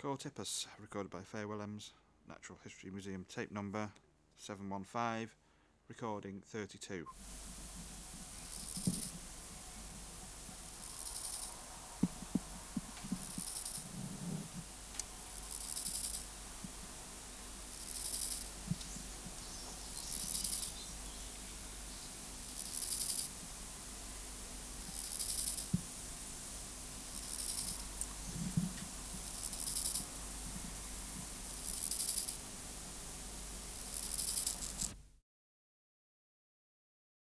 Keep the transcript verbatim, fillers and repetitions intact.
Cortippus, recorded by Faye Willems, Natural History Museum, tape number seven one five, recording thirty-two.